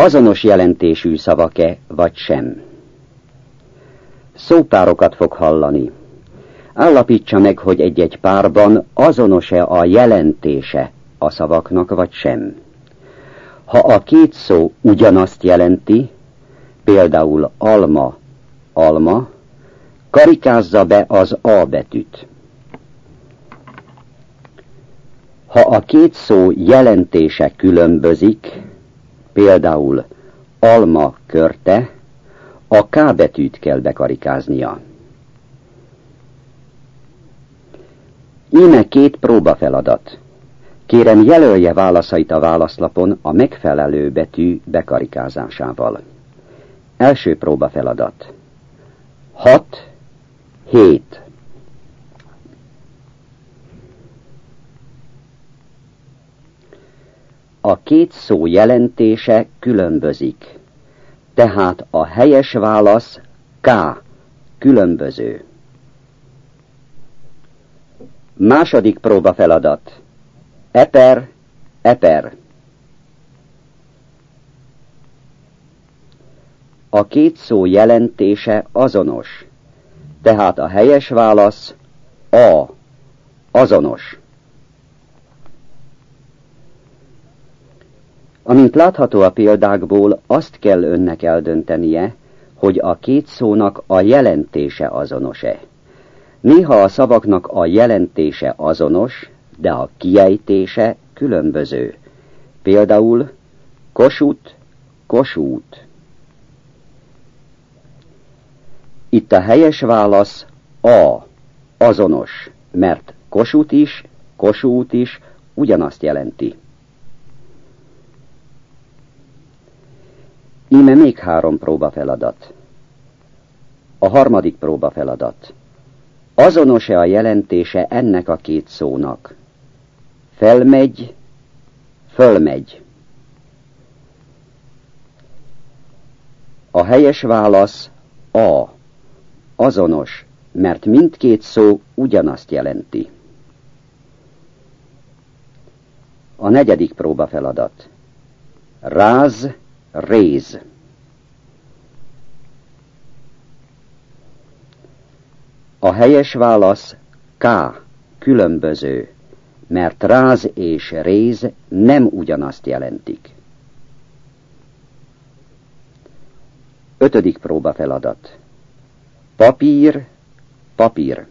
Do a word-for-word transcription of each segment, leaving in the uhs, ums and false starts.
azonos jelentésű szavak-e, vagy sem. Szópárokat fog hallani. Állapítsa meg, hogy egy-egy párban azonos-e a jelentése a szavaknak, vagy sem. Ha a két szó ugyanazt jelenti, például alma, alma, karikázza be az A betűt. Ha a két szó jelentése különbözik, például alma körte, a K betűt kell bekarikáznia. Íme két próbafeladat. Kérem, jelölje válaszait a válaszlapon a megfelelő betű bekarikázásával. Első próbafeladat. Hat, hét. A két szó jelentése különbözik, tehát a helyes válasz K, különböző. Második próbafeladat. Eper, eper. A két szó jelentése azonos, tehát a helyes válasz A, azonos. Amint látható a példákból, azt kell önnek eldöntenie, hogy a két szónak a jelentése azonos-e. Néha a szavaknak a jelentése azonos, de a kiejtése különböző. Például Kossuth, Kossuth. Itt a helyes válasz A, azonos, mert Kossuth is, Kossuth is ugyanazt jelenti. Íme még három próbafeladat. A harmadik próbafeladat. Azonos-e a jelentése ennek a két szónak? Felmegy, fölmegy. A helyes válasz A, azonos, mert mindkét szó ugyanazt jelenti. A negyedik próbafeladat. Ráz, réz. A helyes válasz K, különböző, mert ráz és réz nem ugyanazt jelentik. Ötödik próbafeladat. Papír, papír.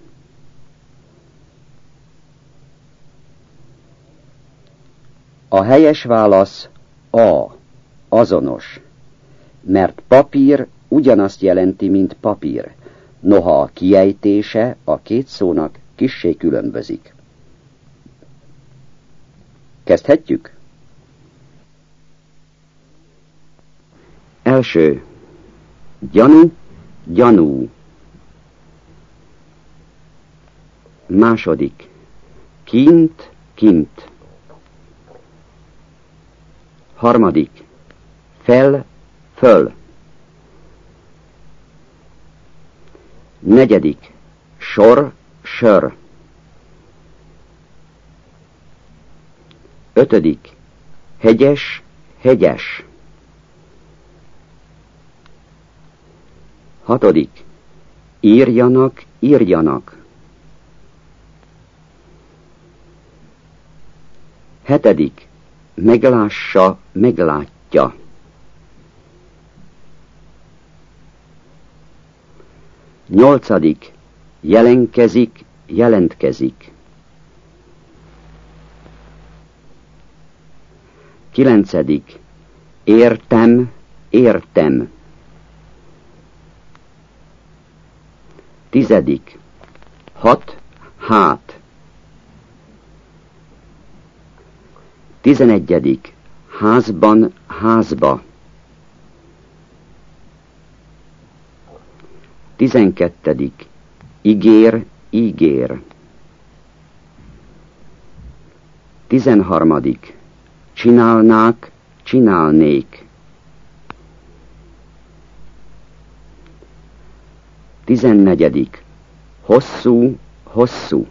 A helyes válasz A, azonos, mert papír ugyanazt jelenti, mint papír, noha a kiejtése a két szónak kissé különbözik. Kezdhetjük? Első. Gyanú, gyanú. Második. Kint, kint. Harmadik. Fel, föl. Negyedik. Sor, sör. Ötödik. Hegyes, hegyes. Hatodik. Írjanak, írjanak. Hetedik. Meglássa, meglátja. Nyolcadik. Jelenkezik, jelentkezik. Kilencedik. Értem, értem. Tizedik. Hat, hát. Tizenegyedik. Házban, házba. Tizenkettedik. Ígér, ígér. Tizenharmadik. Csinálnák, csinálnék. Tizennegyedik. Hosszú, hosszú.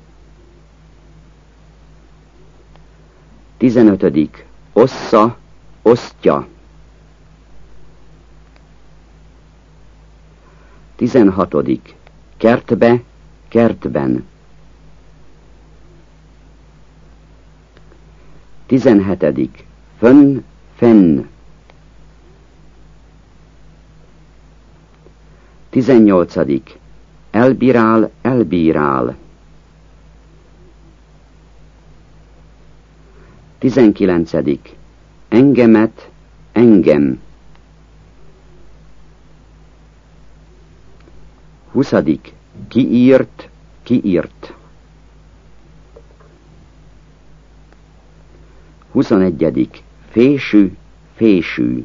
Tizenötödik. Ossza, osztja. Tizenhatodik. Kertbe, kertben. Tizenhetedik. Fönn, fenn. Tizennyolcadik. Elbírál, elbírál. Tizenkilencedik. Engemet, engem. Huszadik. Kiírt, kiírt. Huszonegyedik. Fésű, fésű.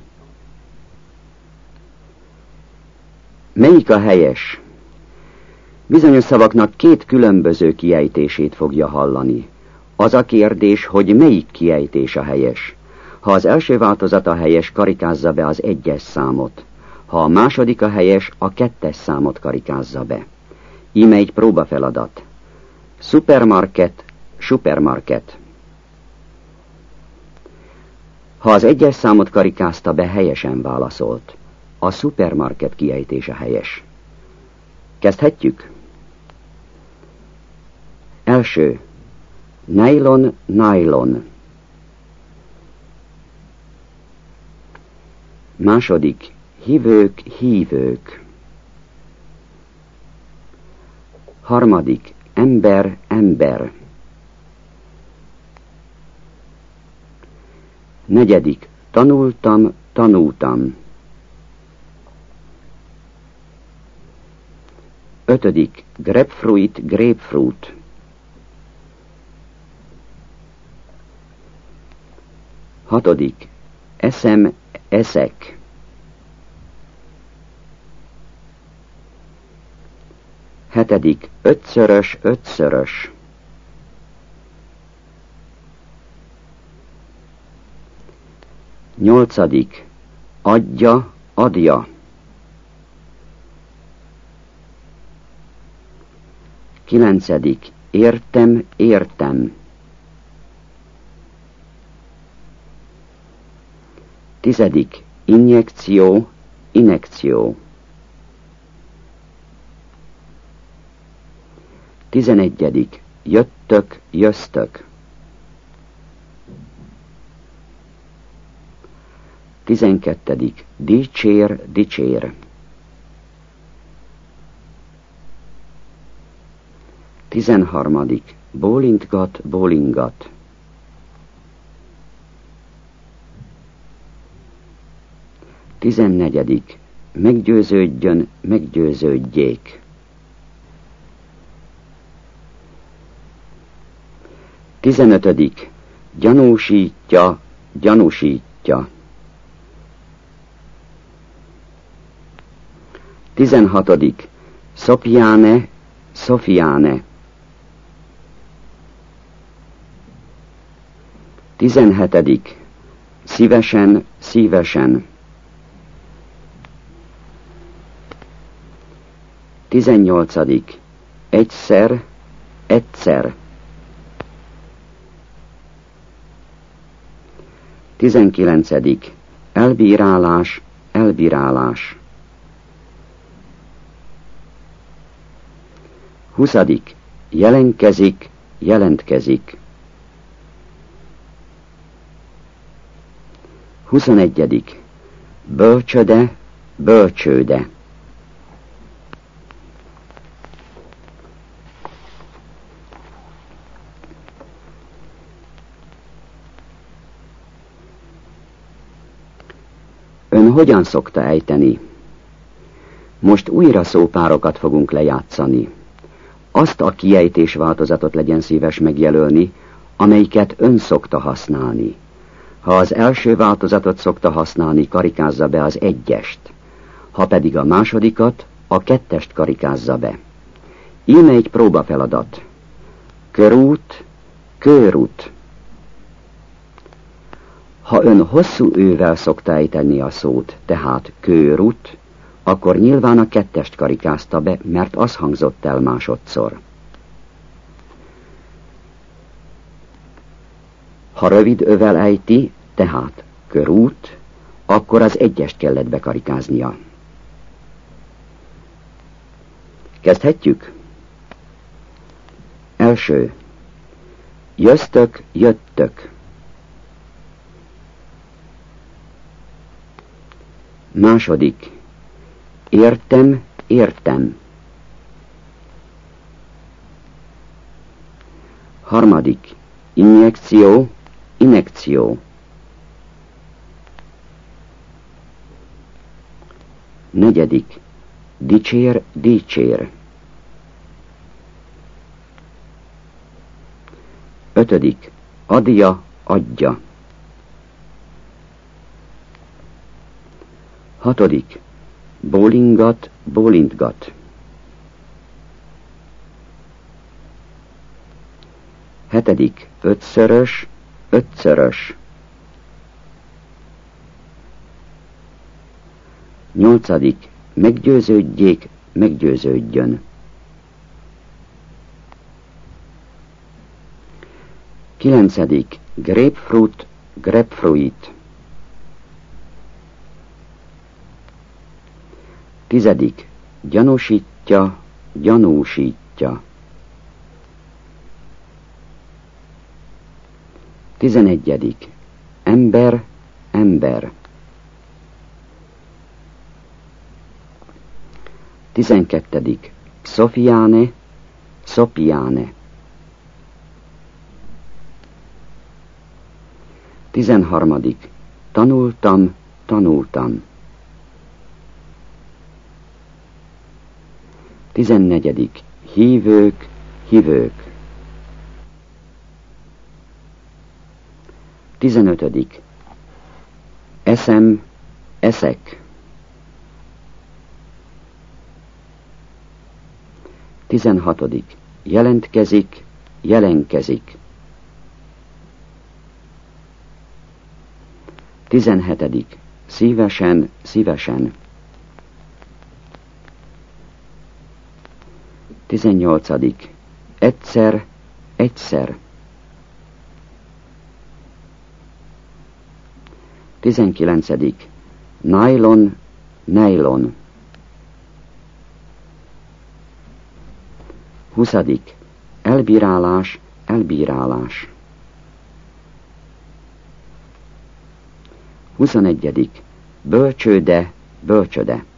Melyik a helyes? Bizonyos szavaknak két különböző kiejtését fogja hallani. Az a kérdés, hogy melyik kiejtés a helyes. Ha az első változat a helyes, karikázza be az egyes számot. Ha a második a helyes, a kettes számot karikázza be. Íme egy próbafeladat. Supermarket, supermarket. Ha az egyes számot karikázta be, helyesen válaszolt. A supermarket kiejtése helyes. Kezdhetjük? Első. Nylon, nylon. Második. Hívők, hívők. Harmadik. Ember, ember. Negyedik. Tanultam, tanultam. Ötödik. Grapefruit, grapefruit. Hatodik. Eszem, eszek. Hetedik. Ötszörös, ötszörös. Nyolcadik. Adja, adja. Kilencedik. Értem, értem. Tizedik. Injekció, injekció. Tizenegyedik. Jöttök, jöztök. Tizenkettedik. Dicsér, dicsér. Tizenharmadik. Bólintgat, bólingat. Tizennegyedik. Meggyőződjön, meggyőződjék. Tizenötödik. Gyanúsítja, gyanúsítja. Tizenhatodik. Szopjáne, Szofiáne. Tizenhetedik. Szívesen, szívesen. Tizennyolcadik. Egyszer, egyszer. Tizenkilencedik. Elbírálás, elbírálás. Huszadik. Jelentkezik, jelentkezik. Huszonegyedik. Bölcsöde, bölcsőde. Ön hogyan szokta ejteni? Most újra szópárokat fogunk lejátszani. Azt a kiejtés változatot legyen szíves megjelölni, amelyiket ön szokta használni. Ha az első változatot szokta használni, karikázza be az egyest. Ha pedig a másodikat, a kettest karikázza be. Íme egy próbafeladat. Körút, körút. Ha ön hosszú ővel szokta ejteni a szót, tehát körút, akkor nyilván a kettest karikázta be, mert az hangzott el másodszor. Ha rövid övel ejti, tehát körút, akkor az egyest kellett bekarikáznia. Kezdhetjük? Első. Jöztök, jöttök. Második. Értem, értem. Harmadik. Injekció, injekció. Negyedik. Dicsér, dicsér. Ötödik. Adja, adja. Hatodik. Bólingat, bólintgat. Hetedik. Ötszörös, ötszörös. Nyolcadik. Meggyőződjék, meggyőződjön. Kilencedik. Grapefruit, grapefruit. Tizedik. Gyanúsítja, gyanúsítja. Tizenegyedik. Ember, ember. Tizenkettedik. Szofiáne, Szopiáne. Tizenharmadik. Tanultam, tanultam. Tizennegyedik. Hívők, hívők. Tizenötödik. Eszem, eszek. Tizenhatodik. Jelentkezik, jelenkezik. Tizenhetedik. Szívesen, szívesen. Tizennyolcadik. Egyszer, egyszer. Tizenkilencedik. Nylon, nylon. Huszadik. Elbírálás, elbírálás. Huszonegyedik. Bölcsőde, bölcsöde.